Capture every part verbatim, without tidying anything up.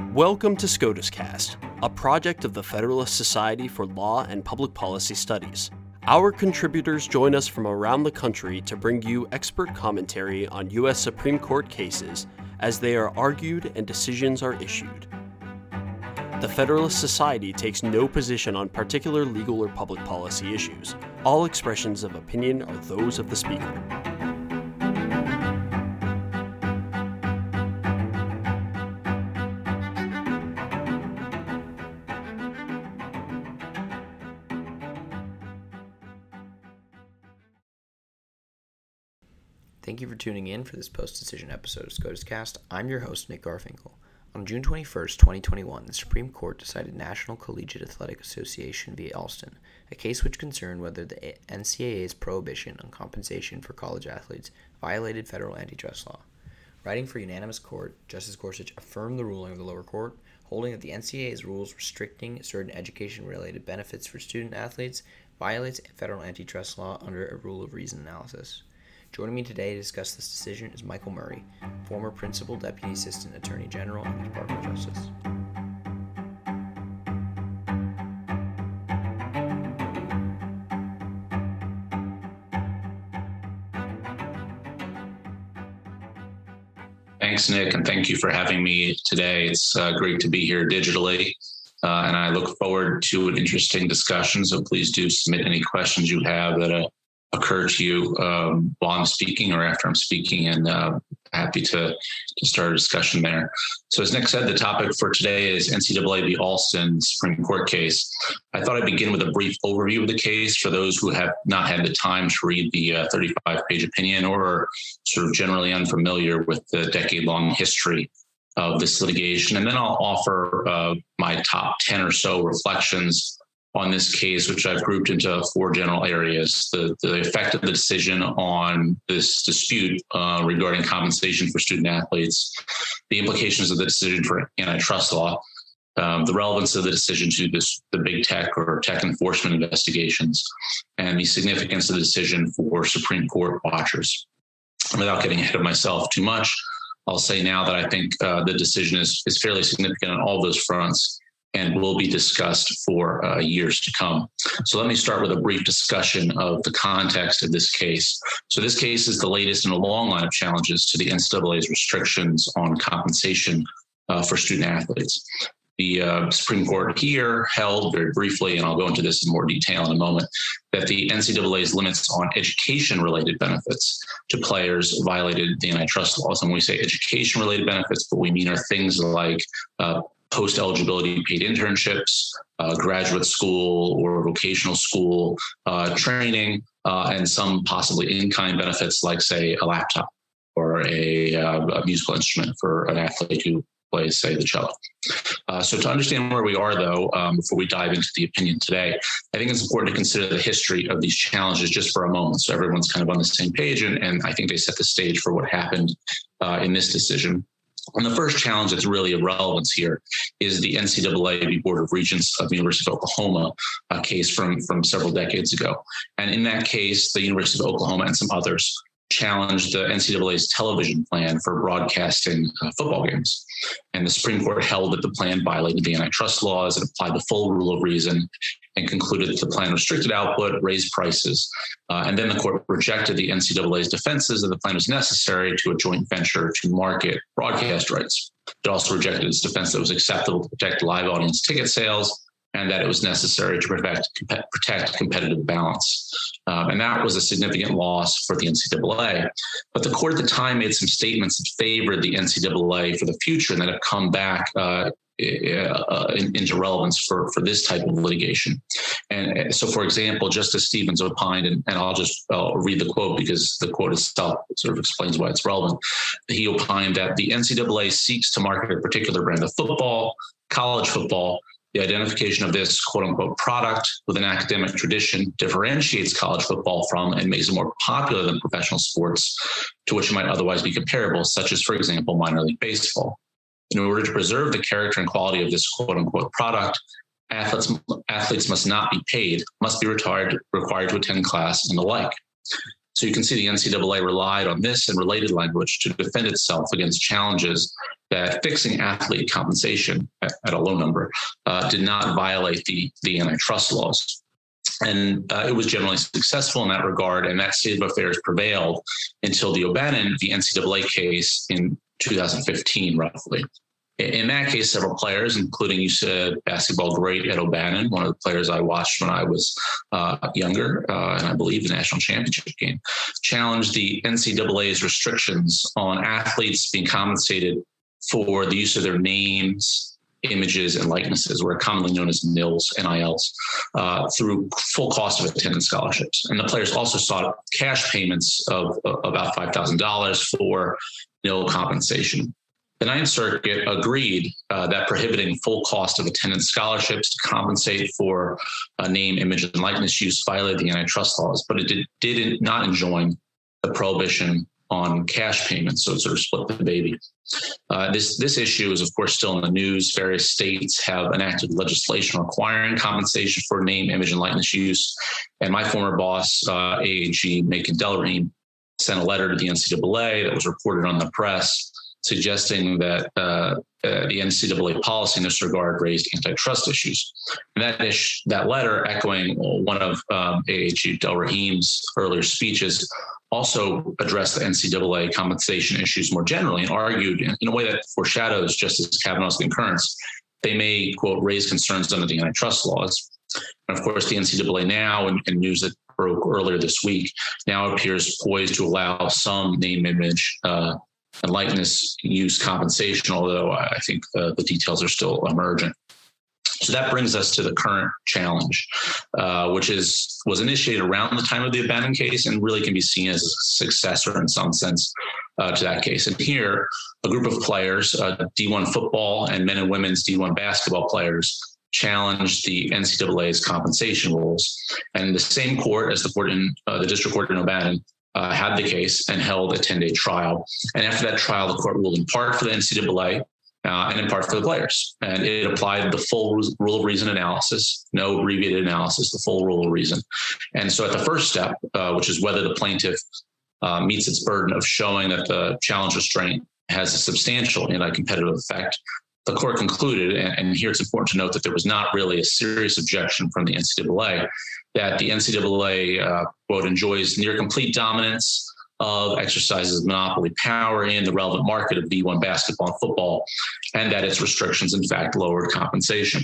Welcome to SCOTUScast, a project of the Federalist Society for Law and Public Policy Studies. Our contributors join us from around the country to bring you expert commentary on U S Supreme Court cases as they are argued and decisions are issued. The Federalist Society takes no position on particular legal or public policy issues. All expressions of opinion are those of the speaker. Thank you for tuning in for this post-decision episode of SCOTUScast. I'm your host, Nick Garfinkel. On June twenty-first, twenty twenty-one, the Supreme Court decided National Collegiate Athletic Association v. Alston, a case which concerned whether the N C double A's prohibition on compensation for college athletes violated federal antitrust law. Writing for unanimous court, Justice Gorsuch affirmed the ruling of the lower court, holding that the N C double A's rules restricting certain education-related benefits for student athletes violates federal antitrust law under a rule of reason analysis. Joining me today to discuss this decision is Michael Murray, former Principal Deputy Assistant Attorney General in the Department of Justice. Thanks, Nick, and thank you for having me today. It's uh, great to be here digitally, uh, and I look forward to an interesting discussion, so please do submit any questions you have that uh, occur to you um, while I'm speaking or after I'm speaking, and uh, happy to, to start a discussion there. So as Nick said, the topic for today is N C double A v. Alston Supreme Court case. I thought I'd begin with a brief overview of the case for those who have not had the time to read the uh, thirty-five page opinion or are sort of generally unfamiliar with the decade-long history of this litigation. And then I'll offer uh, my top ten or so reflections on this case, which I've grouped into four general areas: the, the effect of the decision on this dispute uh, regarding compensation for student athletes, the implications of the decision for antitrust law, um, the relevance of the decision to this, the big tech or tech enforcement investigations, and the significance of the decision for Supreme Court watchers. And without getting ahead of myself too much, I'll say now that I think uh, the decision is, is fairly significant on all those fronts and will be discussed for uh, years to come. So let me start with a brief discussion of the context of this case. So this case is the latest in a long line of challenges to the N C double A's restrictions on compensation uh, for student athletes. The uh, Supreme Court here held very briefly, and I'll go into this in more detail in a moment, that the N C double A's limits on education-related benefits to players violated the antitrust laws. And when we say education-related benefits, what we mean are things like uh, post-eligibility paid internships, uh, graduate school or vocational school uh, training, uh, and some possibly in-kind benefits like, say, a laptop or a, uh, a musical instrument for an athlete who plays, say, the cello. Uh, so to understand where we are, though, um, before we dive into the opinion today, I think it's important to consider the history of these challenges just for a moment, so everyone's kind of on the same page, and, and I think they set the stage for what happened uh, in this decision. And the first challenge that's really of relevance here is the N C double A v. Board of Regents of the University of Oklahoma uh, case from, from several decades ago. And in that case, the University of Oklahoma and some others challenged the N C double A's television plan for broadcasting uh, football games. And the Supreme Court held that the plan violated the antitrust laws and applied the full rule of reason and concluded that the plan restricted output, raised prices. Uh, and then the court rejected the N C double A's defenses that the plan was necessary to a joint venture to market broadcast rights. It also rejected its defense that it was acceptable to protect live audience ticket sales and that it was necessary to protect, protect competitive balance. Um, and that was a significant loss for the N C double A. But the court at the time made some statements that favored the N C double A for the future and that have come back uh, uh, into relevance for, for this type of litigation. And so, for example, Justice Stevens opined, and, and I'll just uh, read the quote because the quote itself sort of explains why it's relevant. He opined that the N C double A seeks to market a particular brand of football, college football. The identification of this quote unquote product with an academic tradition differentiates college football from and makes it more popular than professional sports to which it might otherwise be comparable, such as, for example, minor league baseball. In order to preserve the character and quality of this quote unquote product, athletes, athletes must not be paid, must be retired, required to attend class and the like. So you can see the N C double A relied on this and related language to defend itself against challenges that fixing athlete compensation at, at a low number uh, did not violate the, the antitrust laws. And uh, it was generally successful in that regard, and that state of affairs prevailed until the O'Bannon v. N C double A case in two thousand fifteen, roughly. In that case, several players, including you said basketball great Ed O'Bannon, one of the players I watched when I was uh, younger, uh, and I believe the national championship game, challenged the N C double A's restrictions on athletes being compensated for the use of their names, images, and likenesses, or commonly known as N I Ls, N I Ls, uh, through full cost of attendance scholarships. And the players also sought cash payments of uh, about five thousand dollars for nil compensation. The Ninth Circuit agreed uh, that prohibiting full cost of attendance scholarships to compensate for uh, name, image, and likeness use violated the antitrust laws, but it did, did not enjoin the prohibition on cash payments, so it sort of split the baby. Uh, this this issue is, of course, still in the news. Various states have enacted legislation requiring compensation for name, image, and likeness use. And my former boss, uh, A A G Macon Delrahim, sent a letter to the N C double A that was reported on the press, suggesting that uh, uh, the N C double A policy in this regard raised antitrust issues. And that ish, that letter, echoing one of um, A A G Delrahim's earlier speeches, also addressed the N C double A compensation issues more generally and argued in, in a way that foreshadows Justice Kavanaugh's concurrence. They may, quote, raise concerns under the antitrust laws. And of course, the N C double A now, and, and news that broke earlier this week, now appears poised to allow some name, image, uh, and likeness use compensation, although I think uh, the details are still emerging. So that brings us to the current challenge, uh, which is was initiated around the time of the O'Bannon case and really can be seen as a successor in some sense uh, to that case. And here, a group of players, uh, D one football and men and women's D one basketball players, challenged the N C double A's compensation rules. And the same court as the court in uh, the district court in O'Bannon uh, had the case and held a ten-day trial. And after that trial, the court ruled in part for the N C double A. Uh, and in part for the players. And it applied the full rule of reason analysis, no abbreviated analysis, the full rule of reason. And so at the first step, uh, which is whether the plaintiff uh, meets its burden of showing that the challenge restraint has a substantial anti-competitive effect, the court concluded, and, and here it's important to note that there was not really a serious objection from the N C double A, that the N C double A, uh, quote, enjoys near complete dominance of exercises monopoly power in the relevant market of D one basketball and football, and that its restrictions, in fact, lowered compensation.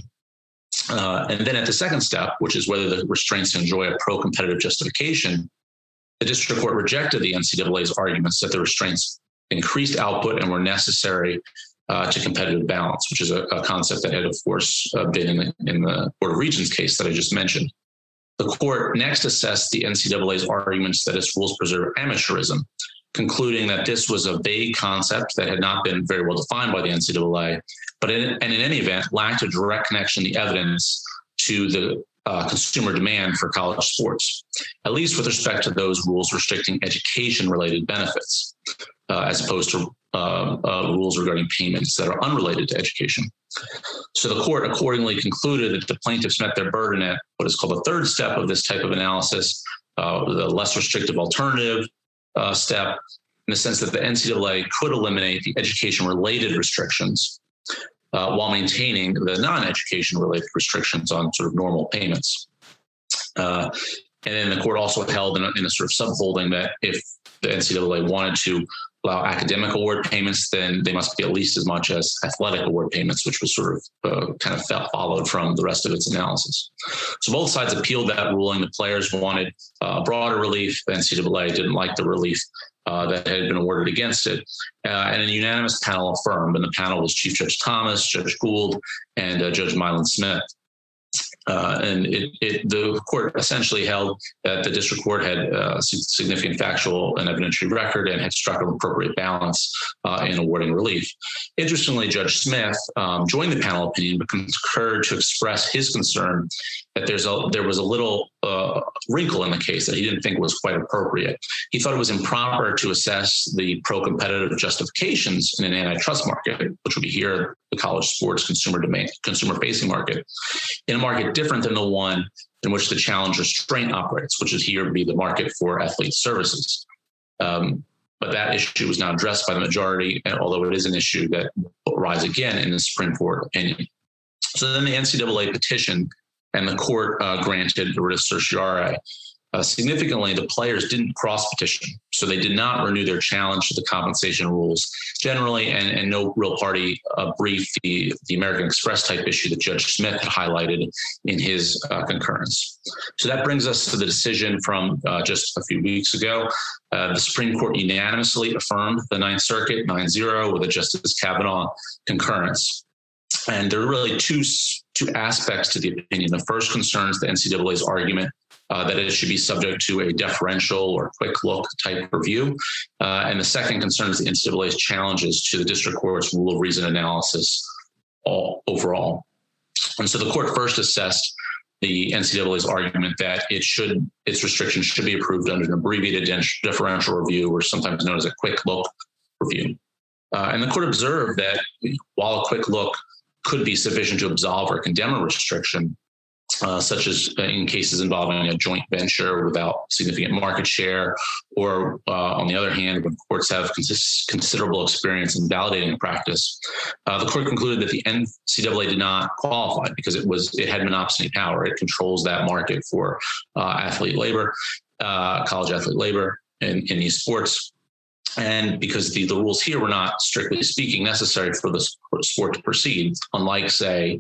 Uh, and then at the second step, which is whether the restraints enjoy a pro-competitive justification, the district court rejected the N C double A's arguments that the restraints increased output and were necessary uh, to competitive balance, which is a, a concept that had, of course, uh, been in the, in the Board of Regents case that I just mentioned. The court next assessed the N C double A's arguments that its rules preserve amateurism, concluding that this was a vague concept that had not been very well defined by the N C double A, but in, and in any event, lacked a direct connection in the evidence to the uh, consumer demand for college sports, at least with respect to those rules restricting education-related benefits, uh, as opposed to uh, uh, rules regarding payments that are unrelated to education. So the court accordingly concluded that the plaintiffs met their burden at what is called the third step of this type of analysis, uh, the less restrictive alternative uh, step, in the sense that the N C double A could eliminate the education-related restrictions uh, while maintaining the non-education-related restrictions on sort of normal payments. Uh, and then the court also held in a, in a sort of subholding that if the N C double A wanted to allow academic award payments, then they must be at least as much as athletic award payments, which was sort of uh, kind of felt, followed from the rest of its analysis. So both sides appealed that ruling. The players wanted uh, broader relief. The N C double A didn't like the relief uh, that had been awarded against it. Uh, and a unanimous panel affirmed, and the panel was Chief Judge Thomas, Judge Gould, and uh, Judge Mylan Smith. Uh, and it, it, the court essentially held that the district court had a significant factual and evidentiary record and had struck an appropriate balance uh, in awarding relief. Interestingly, Judge Smith um, joined the panel opinion, but concurred to express his concern that there's a, there was a little uh, wrinkle in the case that he didn't think was quite appropriate. He thought it was improper to assess the pro-competitive justifications in an antitrust market, which would be here, the college sports consumer domain, consumer-facing market, in a market different than the one in which the challenge restraint operates, which is here would be the market for athlete services. Um, but that issue was now addressed by the majority, and although it is an issue that will rise again in the Supreme Court opinion. So then the N C double A petitioned, and the court uh, granted writ of certiorari. Uh, significantly, the players didn't cross-petition, so they did not renew their challenge to the compensation rules generally, and, and no real party uh, briefed the, the American Express type issue that Judge Smith had highlighted in his uh, concurrence. So that brings us to the decision from uh, just a few weeks ago. Uh, the Supreme Court unanimously affirmed the Ninth Circuit nine zero with a Justice Kavanaugh concurrence. And there are really two, two aspects to the opinion. The first concerns the N C double A's argument Uh, that it should be subject to a deferential or quick look type review. Uh, and the second concerns the N C double A's challenges to the district court's rule of reason analysis all, overall. And so the court first assessed the N C double A's argument that it should, its restrictions should be approved under an abbreviated differential review, or sometimes known as a quick look review. Uh, and the court observed that while a quick look could be sufficient to absolve or condemn a restriction, Uh, such as in cases involving a joint venture without significant market share, or uh, on the other hand, when courts have cons- considerable experience in validating a practice, uh, the court concluded that the N C double A did not qualify because it was it had monopsony power. It controls that market for uh, athlete labor, uh, college athlete labor in, in these sports. And because the, the rules here were not, strictly speaking, necessary for the sport to proceed, unlike, say,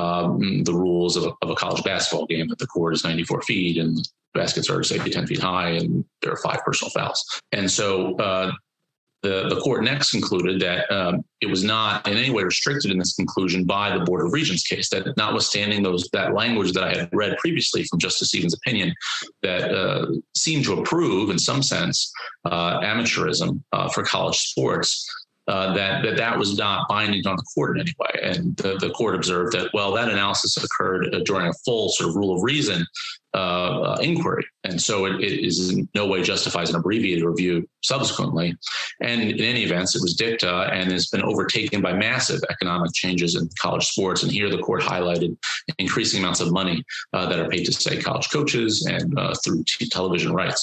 um, the rules of a, of a college basketball game, that the court is ninety-four feet and baskets are, say, ten feet high and there are five personal fouls. And so uh, the, the court next concluded that um, it was not in any way restricted in this conclusion by the Board of Regents case, that notwithstanding those that language that I had read previously from Justice Stevens' opinion that uh, seemed to approve, in some sense, uh, amateurism uh, for college sports, uh, that, that that was not binding on the court in any way. And the, the court observed that, well, that analysis occurred uh, during a full sort of rule of reason uh, uh, inquiry. And so it, it is in no way justifies an abbreviated review subsequently. And in any event, it was dicta and has been overtaken by massive economic changes in college sports. And here the court highlighted increasing amounts of money uh, that are paid to, say, college coaches and uh, through t- television rights.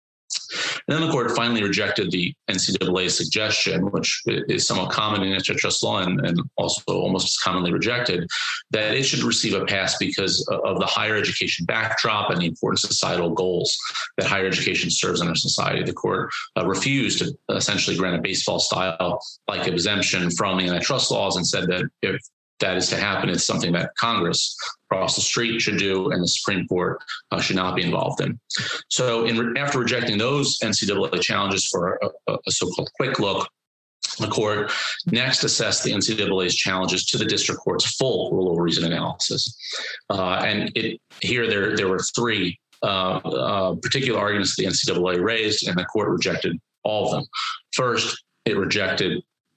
And then the court finally rejected the N C double A's suggestion, which is somewhat common in antitrust law and, and also almost as commonly rejected, that it should receive a pass because of the higher education backdrop and the important societal goals that higher education serves in our society. The court uh, refused to essentially grant a baseball-style-like exemption from the antitrust laws and said that if that is to happen, it's something that Congress across the street should do, and the Supreme Court uh, should not be involved in. So in re- after rejecting those N C double A challenges for a, a so-called quick look, the court next assessed the N C double A's challenges to the district court's full rule of reason analysis. Uh, and it, here there, there were three uh, uh, particular arguments that the N C double A raised, and the court rejected all of them. First, it rejected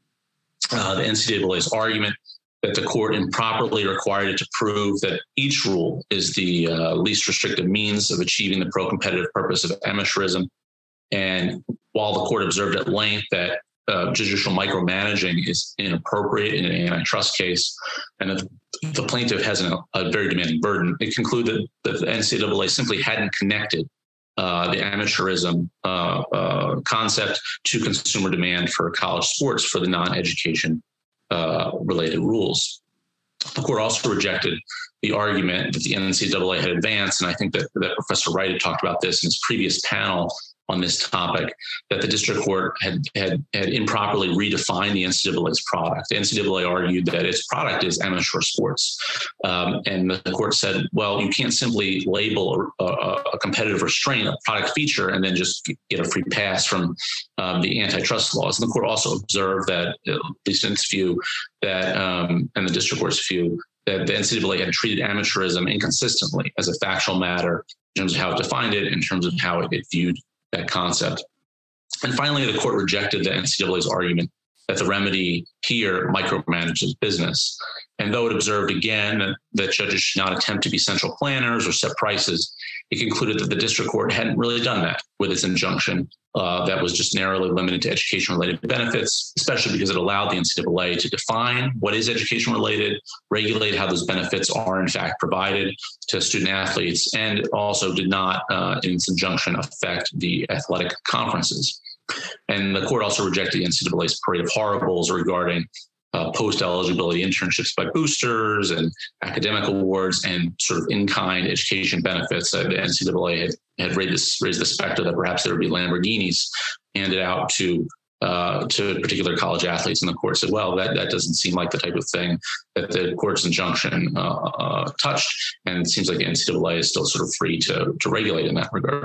uh, the N C double A's argument that the court improperly required it to prove that each rule is the uh, least restrictive means of achieving the pro-competitive purpose of amateurism. And while the court observed at length that uh, judicial micromanaging is inappropriate in an antitrust case, and that the plaintiff has an, a very demanding burden, it concluded that the N C double A simply hadn't connected uh, the amateurism uh, uh, concept to consumer demand for college sports for the non-education Uh, related rules. The court also rejected the argument that the N C double A had advanced, and I think that, that Professor Wright had talked about this in his previous panel on this topic, that the district court had had, had improperly redefined the N C double A's product. The N C double A argued that its product is amateur sports, um, and the court said, well, you can't simply label a, a, a competitive restraint a product feature and then just get a free pass from um, the antitrust laws. And the court also observed that, at least in its view, that um, and the district court's view, that the N C double A had treated amateurism inconsistently as a factual matter in terms of how it defined it, in terms of how it, it viewed that concept. And finally, the court rejected the N C double A's argument that the remedy here micromanages business. And though it observed again that, that judges should not attempt to be central planners or set prices, it concluded that the district court hadn't really done that with its injunction uh, that was just narrowly limited to education-related benefits, especially because it allowed the N C double A to define what is education-related, regulate how those benefits are in fact provided to student athletes, and also did not, uh, in its injunction, affect the athletic conferences. And the court also rejected the N C double A's parade of horribles regarding uh, post-eligibility internships by boosters and academic awards and sort of in-kind education benefits. Uh, the N C double A had, had raised, this, raised the specter that perhaps there would be Lamborghinis handed out to uh, to particular college athletes. And the court said, well, that, that doesn't seem like the type of thing that the court's injunction uh, uh, touched. And it seems like the N C double A is still sort of free to, to regulate in that regard.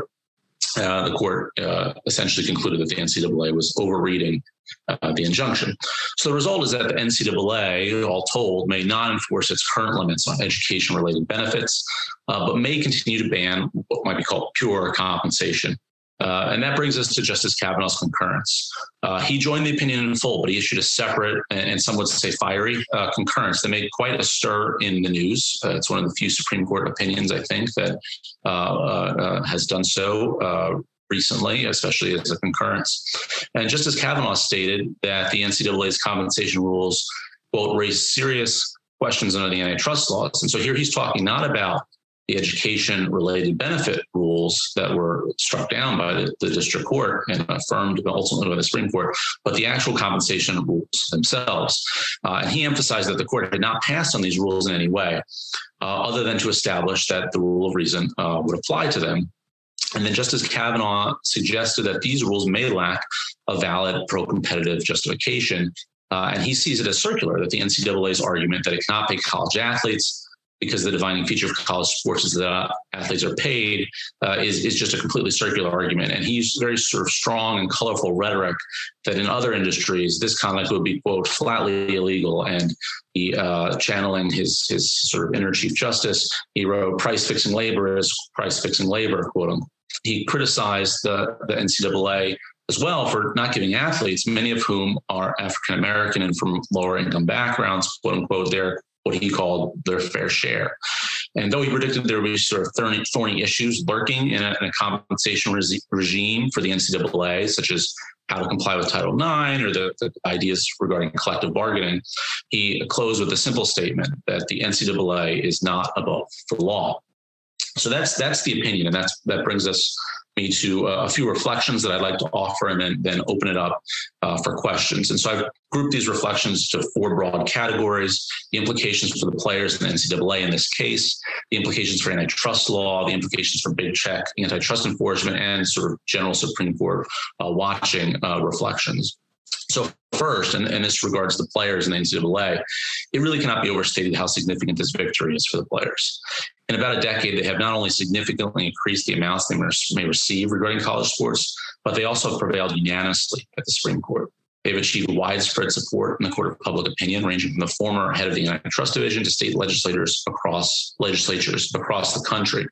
Uh, the court uh, essentially concluded that the N C double A was overreading uh, the injunction. So the result is that the N C double A, all told, may not enforce its current limits on education-related benefits, uh, but may continue to ban what might be called pure compensation. Uh, and that brings us to Justice Kavanaugh's concurrence. Uh, he joined the opinion in full, but he issued a separate and, and some would say fiery uh, concurrence that made quite a stir in the news. Uh, it's one of the few Supreme Court opinions, I think, that uh, uh, has done so uh, recently, especially as a concurrence. And Justice Kavanaugh stated that the N C double A's compensation rules, quote, raise serious questions under the antitrust laws. And so here he's talking not about the education-related benefit rules that were struck down by the, the district court and affirmed ultimately by the Supreme Court, but the actual compensation rules themselves. Uh, and he emphasized that the court had not passed on these rules in any way, uh, other than to establish that the rule of reason uh, would apply to them. And then Justice Kavanaugh suggested that these rules may lack a valid pro-competitive justification. Uh, and he sees it as circular, that the N C double A's argument that it cannot pay college athletes because the defining feature of college sports is that uh, athletes are paid, uh, is, is just a completely circular argument. And he used very sort of strong and colorful rhetoric that in other industries, this conduct would be, quote, flatly illegal. And he, uh, channeling his, his sort of inner Chief Justice, he wrote, price fixing labor is price fixing labor, quote unquote. He criticized the, the N C double A as well for not giving athletes, many of whom are African-American and from lower income backgrounds, quote unquote, their what he called their fair share. And though he predicted there would be sort of thorny, thorny issues lurking in a, in a compensation re- regime for the N C double A, such as how to comply with Title nine or the, the ideas regarding collective bargaining, he closed with a simple statement that the N C double A is not above the law. So that's that's the opinion, and that's that brings us me to uh, a few reflections that I'd like to offer, and then then open it up uh, for questions. And so I've grouped these reflections to four broad categories: the implications for the players in the N C double A in this case, the implications for antitrust law, the implications for big check antitrust enforcement, and sort of general Supreme Court uh, watching uh, reflections. So first, and, and this regards the players in the N C double A, it really cannot be overstated how significant this victory is for the players. In about a decade, they have not only significantly increased the amounts they may receive regarding college sports, but they also have prevailed unanimously at the Supreme Court. They've achieved widespread support in the court of public opinion, ranging from the former head of the Antitrust Division to state legislators across legislatures across the country.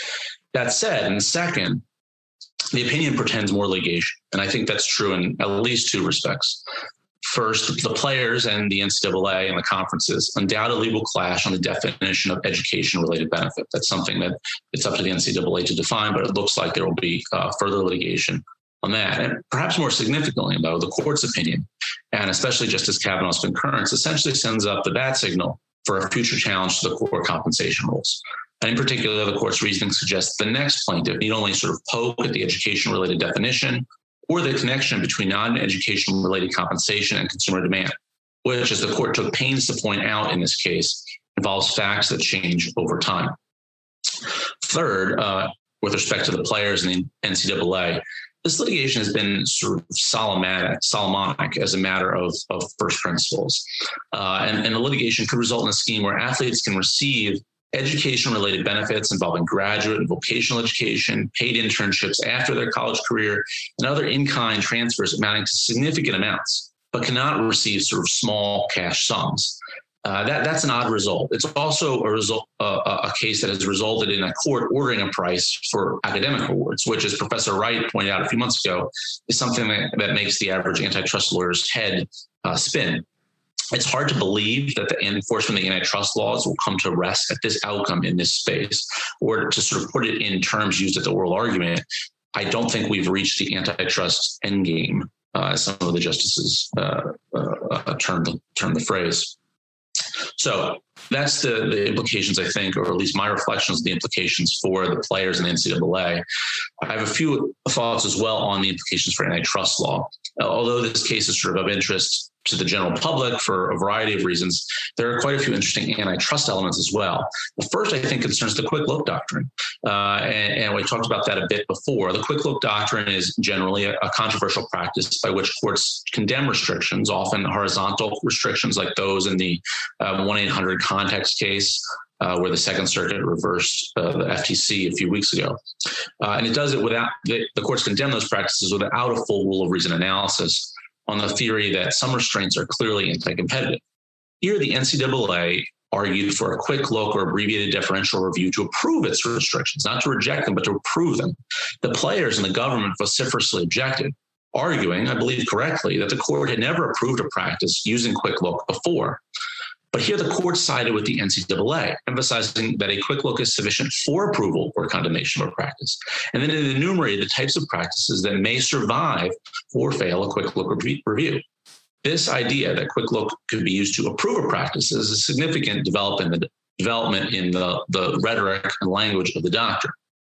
That said, and second, the opinion pretends more litigation, and I think that's true in at least two respects. First, the players and the N C double A and the conferences undoubtedly will clash on the definition of education-related benefit. That's something that it's up to the N C double A to define, but it looks like there will be uh, further litigation on that. And perhaps more significantly, though, the court's opinion, and especially Justice Kavanaugh's concurrence, essentially sends up the bat signal for a future challenge to the core compensation rules. And in particular, the court's reasoning suggests the next plaintiff need only sort of poke at the education-related definition or the connection between non-education related compensation and consumer demand, which, as the court took pains to point out in this case, involves facts that change over time. Third, uh, with respect to the players in the N C double A, this litigation has been sort of Solomonic, Solomonic as a matter of, of first principles. Uh, and, and the litigation could result in a scheme where athletes can receive education-related benefits involving graduate and vocational education, paid internships after their college career, and other in-kind transfers amounting to significant amounts, but cannot receive sort of small cash sums. Uh, that, that's an odd result. It's also a result, uh, a case that has resulted in a court ordering a price for academic awards, which, as Professor Wright pointed out a few months ago, is something that, that makes the average antitrust lawyer's head uh, spin. It's hard to believe that the enforcement of the antitrust laws will come to rest at this outcome in this space, or to sort of put it in terms used at the oral argument. I don't think we've reached the antitrust endgame, uh, as some of the justices uh, uh, termed, termed the phrase. So that's the, the implications, I think, or at least my reflections of the implications for the players in the N C double A. I have a few thoughts as well on the implications for antitrust law. Uh, although this case is sort of of interest to the general public for a variety of reasons, there are quite a few interesting antitrust elements as well. The first, I think, concerns the quick look doctrine. Uh, and, and we talked about that a bit before. The quick look doctrine is generally a, a controversial practice by which courts condemn restrictions, often horizontal restrictions like those in the uh, one eight hundred context case, Uh, where the Second Circuit reversed uh, the F T C a few weeks ago. Uh, and it does it without, the, the courts condemn those practices without a full rule of reason analysis on the theory that some restraints are clearly anti-competitive. Here, the N C double A argued for a quick look or abbreviated deferential review to approve its restrictions, not to reject them, but to approve them. The players and the government vociferously objected, arguing, I believe correctly, that the court had never approved a practice using quick look before. But here the court sided with the N C double A, emphasizing that a quick look is sufficient for approval or condemnation of a practice. And then it enumerated the types of practices that may survive or fail a quick look review. This idea that quick look could be used to approve a practice is a significant development in the, development in the, the rhetoric and language of the doctrine.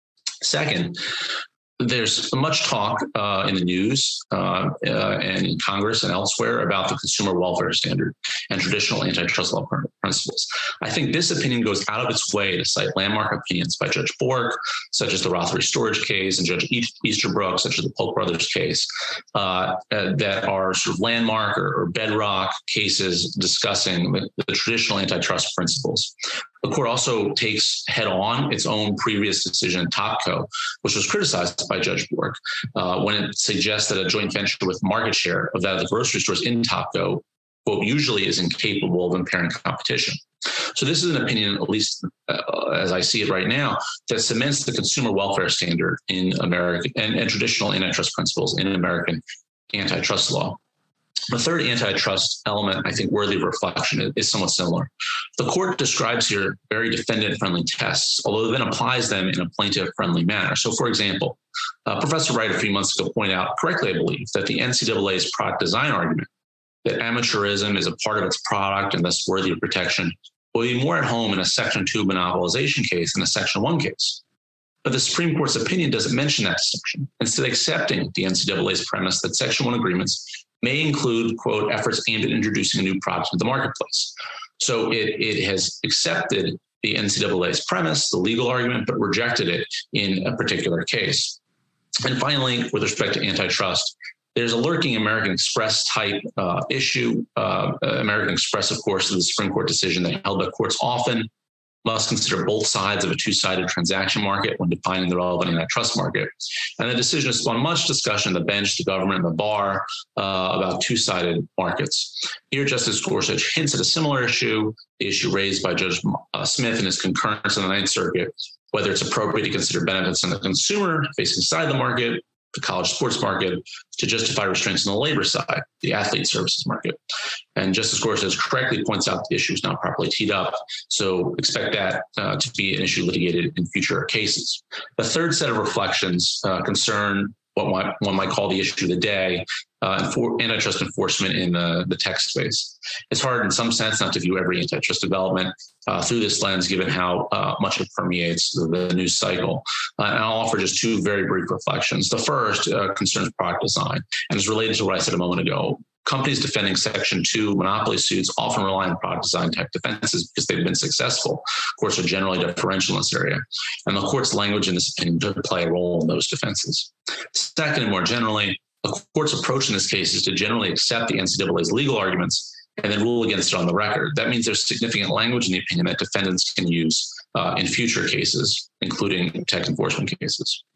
Second, there's much talk uh, in the news uh, uh, and in Congress and elsewhere about the consumer welfare standard and traditional antitrust law principles. I think this opinion goes out of its way to cite landmark opinions by Judge Bork, such as the Rothery storage case, and Judge Easterbrook, such as the Polk brothers case, uh, uh, that are sort of landmark or, or bedrock cases discussing the, the traditional antitrust principles. The court also takes head on its own previous decision in Topco, which was criticized by Judge Bork uh, when it suggests that a joint venture with market share of that of the grocery stores in Topco, quote, usually is incapable of impairing competition. So this is an opinion, at least uh, as I see it right now, that cements the consumer welfare standard in American and, and traditional antitrust principles in American antitrust law. The third antitrust element, I think, worthy of reflection is somewhat similar. The court describes here very defendant-friendly tests, although then applies them in a plaintiff-friendly manner. So, for example, uh, Professor Wright a few months ago pointed out, correctly I believe, that the N C double A's product design argument, that amateurism is a part of its product and thus worthy of protection, will be more at home in a Section two monopolization case than a Section one case. But the Supreme Court's opinion doesn't mention that distinction, instead accepting the N C double A's premise that Section one agreements may include, quote, efforts aimed at introducing a new product into the marketplace. So it, it has accepted the N C double A's premise, the legal argument, but rejected it in a particular case. And finally, with respect to antitrust, there's a lurking American Express type uh, issue. Uh, American Express, of course, is the Supreme Court decision that held that courts often must consider both sides of a two-sided transaction market when defining the relevant antitrust market. And the decision has spawned much discussion on the bench, the government, and the bar uh, about two-sided markets. Here, Justice Gorsuch hints at a similar issue, the issue raised by Judge uh, Smith in his concurrence in the Ninth Circuit, whether it's appropriate to consider benefits on the consumer facing inside the market, the college sports market, to justify restraints on the labor side, the athlete services market. And Justice Gorsuch correctly points out the issue is not properly teed up, so expect that uh, to be an issue litigated in future cases. The third set of reflections uh, concern what one, one might call the issue of the day, uh, for antitrust enforcement in the, the tech space. It's hard in some sense not to view every antitrust development uh, through this lens, given how uh, much it permeates the, the news cycle. Uh, and I'll offer just two very brief reflections. The first uh, concerns product design and is related to what I said a moment ago. Companies defending Section two monopoly suits often rely on product design type defenses because they've been successful. Courts are generally deferential in this area, and the court's language in this opinion does play a role in those defenses. Second, and more generally, the court's approach in this case is to generally accept the N C double A's legal arguments and then rule against it on the record. That means there's significant language in the opinion that defendants can use uh, in future cases, including tech enforcement cases.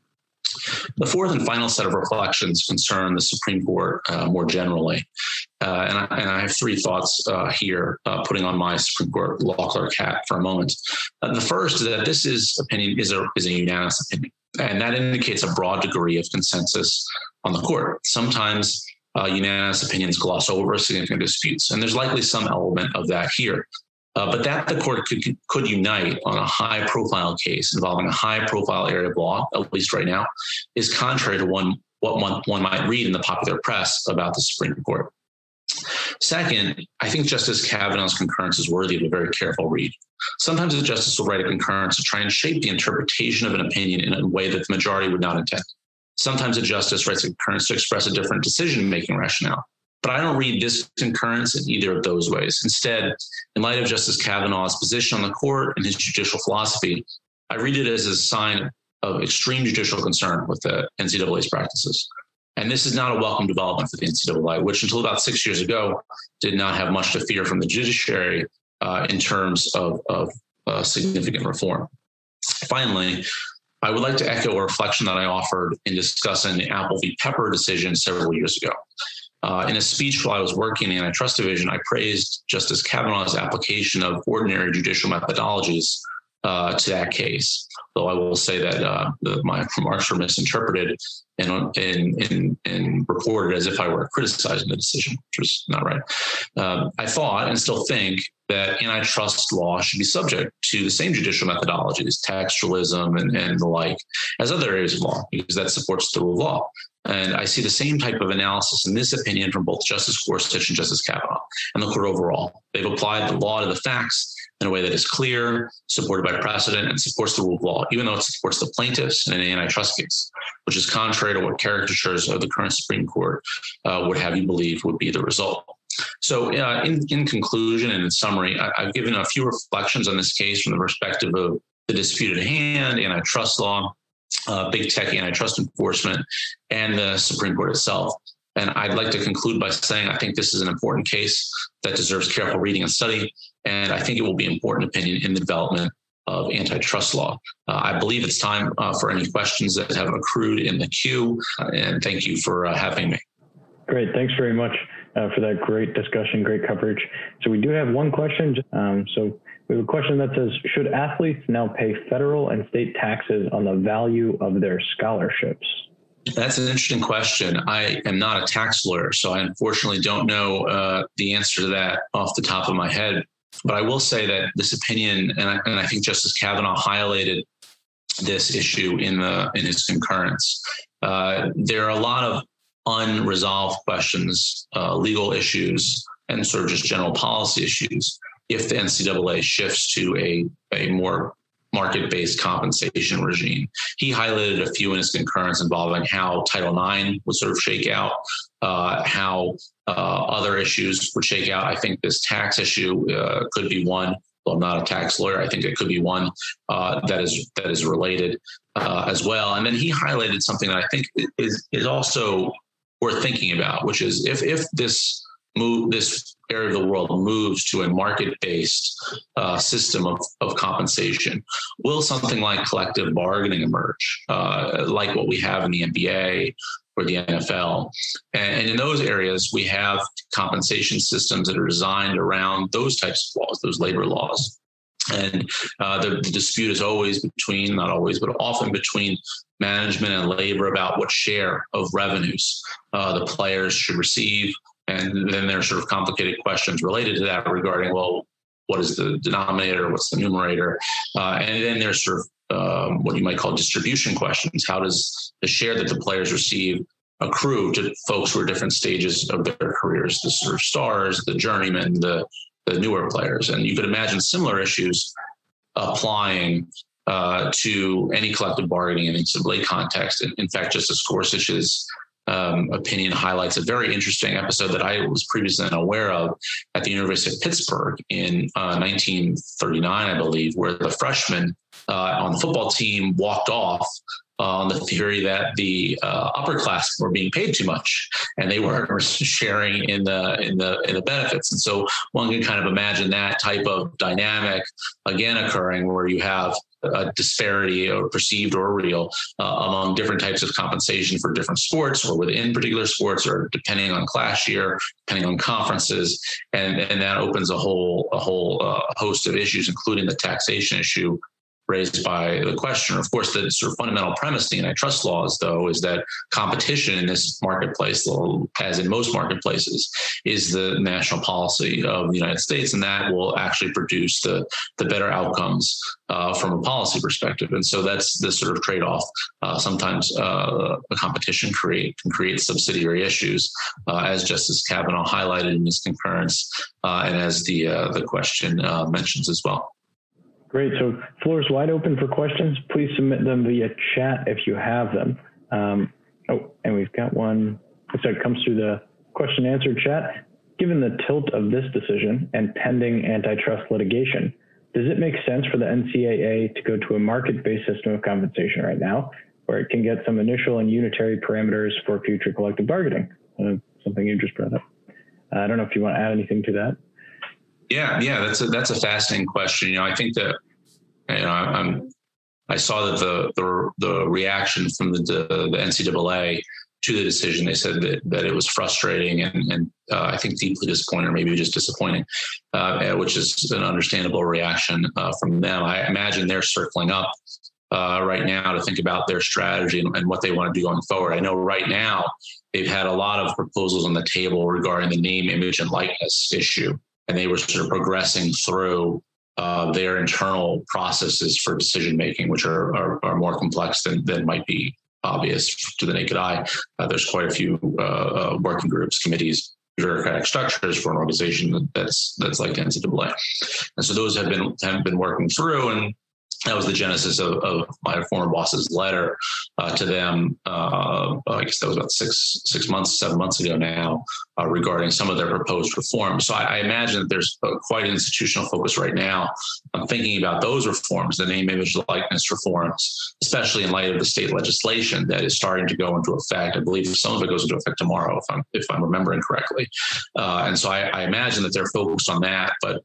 The fourth and final set of reflections concern the Supreme Court uh, more generally. Uh, and, I, and I have three thoughts uh, here, uh, putting on my Supreme Court law clerk hat for a moment. Uh, the first is that this is opinion is a, is a unanimous opinion, and that indicates a broad degree of consensus on the court. Sometimes uh, unanimous opinions gloss over significant disputes, and there's likely some element of that here. Uh, but that the court could could unite on a high-profile case involving a high-profile area of law, at least right now, is contrary to one what one, one might read in the popular press about the Supreme Court. Second, I think Justice Kavanaugh's concurrence is worthy of a very careful read. Sometimes a justice will write a concurrence to try and shape the interpretation of an opinion in a way that the majority would not intend. Sometimes a justice writes a concurrence to express a different decision-making rationale. But I don't read this concurrence in either of those ways. Instead, in light of Justice Kavanaugh's position on the court and his judicial philosophy, I read it as a sign of extreme judicial concern with the N C double A's practices. And this is not a welcome development for the N C double A, which until about six years ago did not have much to fear from the judiciary uh, in terms of, of uh, significant reform. Finally, I would like to echo a reflection that I offered in discussing the Apple v. Pepper decision several years ago. Uh, in a speech while I was working in the Antitrust Division, I praised Justice Kavanaugh's application of ordinary judicial methodologies uh, to that case. Though I will say that uh, the, my remarks were misinterpreted and, and, and, and reported as if I were criticizing the decision, which was not right. Um, I thought and still think that antitrust law should be subject to the same judicial methodologies, textualism and, and the like, as other areas of law, because that supports the rule of law. And I see the same type of analysis in this opinion from both Justice Gorsuch and Justice Kavanaugh and the court overall. They've applied the law to the facts in a way that is clear, supported by precedent, and supports the rule of law, even though it supports the plaintiffs in an antitrust case, which is contrary to what caricatures of the current Supreme Court uh, would have you believe would be the result. So uh, in, in conclusion and in summary, I, I've given a few reflections on this case from the perspective of the dispute at hand, antitrust law, uh, big tech antitrust enforcement, and the Supreme Court itself. And I'd like to conclude by saying I think this is an important case that deserves careful reading and study, and I think it will be an important opinion in the development of antitrust law. Uh, I believe it's time uh, for any questions that have accrued in the queue, uh, and thank you for uh, having me. Great. Thanks very much uh, for that great discussion, great coverage. So we do have one question. Um, so we have a question that says, should athletes now pay federal and state taxes on the value of their scholarships? That's an interesting question. I am not a tax lawyer, so I unfortunately don't know uh, the answer to that off the top of my head. But I will say that this opinion, and I, and I think Justice Kavanaugh highlighted this issue in the in his concurrence. Uh, there are a lot of unresolved questions, uh, legal issues, and sort of just general policy issues if the N C double A shifts to a, a more market-based compensation regime. He highlighted a few in his concurrence involving how Title nine would sort of shake out, uh, how uh, other issues would shake out. I think this tax issue uh, could be one. Well, I'm not a tax lawyer. I think it could be one uh, that is that is related uh, as well. And then he highlighted something that I think is is also worth thinking about, which is if if this move this area of the world moves to a market-based uh, system of, of compensation, will something like collective bargaining emerge, uh, like what we have in the N B A or the N F L? And, and in those areas, we have compensation systems that are designed around those types of laws, those labor laws. And uh, the, the dispute is always between, not always, but often between management and labor about what share of revenues uh, the players should receive. And then there's sort of complicated questions related to that regarding, well, what is the denominator? What's the numerator? Uh, and then there's sort of um, what you might call distribution questions. How does the share that the players receive accrue to folks who are different stages of their careers, the sort of stars, the journeymen, the, the newer players? And you could imagine similar issues applying uh, to any collective bargaining in N C double A context. In, in fact, Justice Gorsuch's Um, opinion highlights a very interesting episode that I was previously unaware of at the University of Pittsburgh in uh, nineteen thirty-nine, I believe, where the freshmen uh, on the football team walked off uh, on the theory that the uh, upper class were being paid too much and they weren't sharing in the in the in the benefits. And so one can kind of imagine that type of dynamic again occurring, where you have a disparity, or perceived or real, uh, among different types of compensation for different sports, or within particular sports, or depending on class year, depending on conferences, and and that opens a whole a whole uh, host of issues, including the taxation issue raised by the questioner. Of course, the sort of fundamental premise of the antitrust laws, though, is that competition in this marketplace, as in most marketplaces, is the national policy of the United States, and that will actually produce the, the better outcomes uh, from a policy perspective. And so that's the sort of trade-off. Uh, sometimes uh, a competition create, can create subsidiary issues, uh, as Justice Kavanaugh highlighted in his concurrence, uh, and as the, uh, the question uh, mentions as well. Great. So floor is wide open for questions. Please submit them via chat if you have them. Um, oh, and we've got one. So it comes through the question and answer chat. Given the tilt of this decision and pending antitrust litigation, does it make sense for the N C A A to go to a market-based system of compensation right now, where it can get some initial and unitary parameters for future collective bargaining? Uh, something you just brought up. Uh, I don't know if you want to add anything to that. Yeah, yeah, that's a that's a fascinating question. You know, I think that you know, I'm I saw that the the the reaction from the the, the N C double A to the decision. They said that that it was frustrating and and uh, I think deeply disappointing, or maybe just disappointing, uh, which is an understandable reaction uh, from them. I imagine they're circling up uh, right now to think about their strategy and, and what they want to do going forward. I know right now they've had a lot of proposals on the table regarding the name, image, and likeness issue. And they were sort of progressing through uh, their internal processes for decision making, which are, are, are more complex than, than might be obvious to the naked eye. Uh, there's quite a few uh, uh, working groups, committees, bureaucratic structures for an organization that's that's like N C double A. And so those have been have been working through, and that was the genesis of, of my former boss's letter uh, to them. Uh, I guess that was about six six months, seven months ago now, uh, regarding some of their proposed reforms. So I, I imagine that there's a, quite an institutional focus right now on thinking about those reforms, the name, image, likeness reforms, especially in light of the state legislation that is starting to go into effect. I believe some of it goes into effect tomorrow, if I'm if I'm remembering correctly. Uh, and so I, I imagine that they're focused on that. But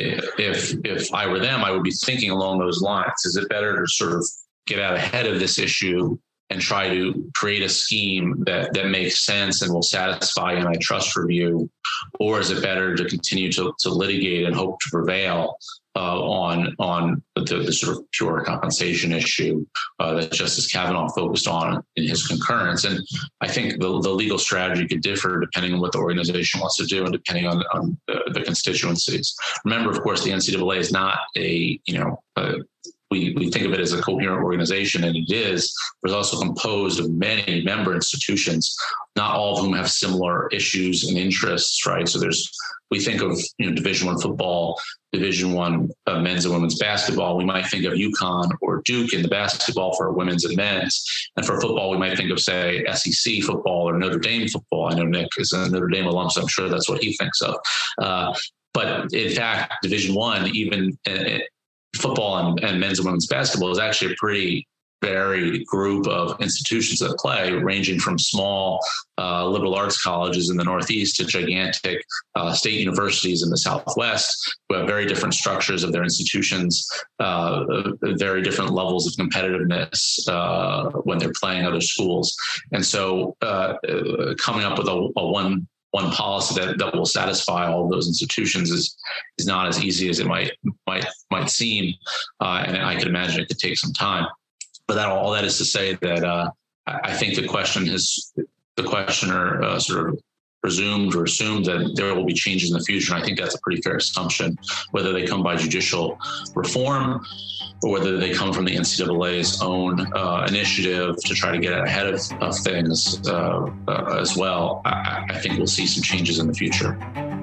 if if I were them, I would be thinking along those lines. Is it better to sort of get out ahead of this issue and try to create a scheme that, that makes sense and will satisfy antitrust review? Or is it better to continue to, to litigate and hope to prevail uh, on, on the, the sort of pure compensation issue uh, that Justice Kavanaugh focused on in his concurrence? And I think the, the legal strategy could differ depending on what the organization wants to do and depending on, on the, the constituencies. Remember, of course, the N C double A is not a, you know, a, We, we think of it as a coherent organization, and it is, but it's also composed of many member institutions, not all of whom have similar issues and interests, right? So there's, we think of, you know, Division One football, Division One uh, men's and women's basketball. We might think of UConn or Duke in the basketball for women's and men's. And for football, we might think of, say, S E C football or Notre Dame football. I know Nick is a Notre Dame alum, so I'm sure that's what he thinks of. Uh, but in fact, Division One, even uh, football and, and men's and women's basketball is actually a pretty varied group of institutions that play, ranging from small uh, liberal arts colleges in the Northeast to gigantic uh, state universities in the Southwest, who have very different structures of their institutions, uh, very different levels of competitiveness uh, when they're playing other schools. And so uh, coming up with a, a one one policy that, that will satisfy all of those institutions is is not as easy as it might might might seem, uh, and I can imagine it could take some time. But that all that is to say that uh, I think the question has the questioner uh, sort of presumed or assumed that there will be changes in the future. And I think that's a pretty fair assumption, whether they come by judicial reform or whether they come from the N C double A's own uh, initiative to try to get ahead of, of things uh, uh, as well. I, I think we'll see some changes in the future.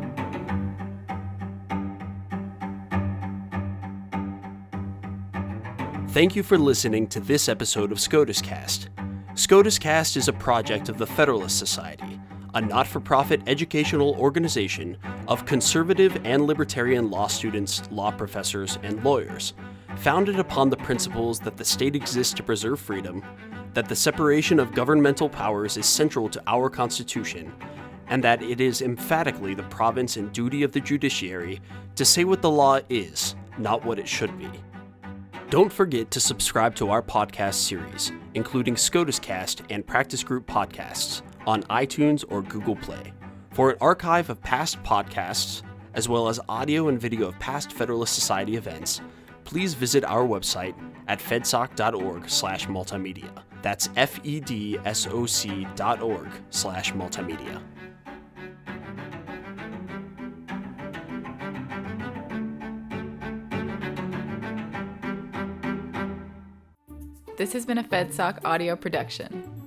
Thank you for listening to this episode of SCOTUS Cast. SCOTUS Cast is a project of the Federalist Society, a not-for-profit educational organization of conservative and libertarian law students, law professors, and lawyers, founded upon the principles that the state exists to preserve freedom, that the separation of governmental powers is central to our Constitution, and that it is emphatically the province and duty of the judiciary to say what the law is, not what it should be. Don't forget to subscribe to our podcast series, including SCOTUS Cast and Practice Group podcasts, on iTunes or Google Play. For an archive of past podcasts, as well as audio and video of past Federalist Society events, please visit our website at fedsoc.org slash multimedia. That's F-E-D-S-O-C dot org slash multimedia. This has been a FedSoc audio production.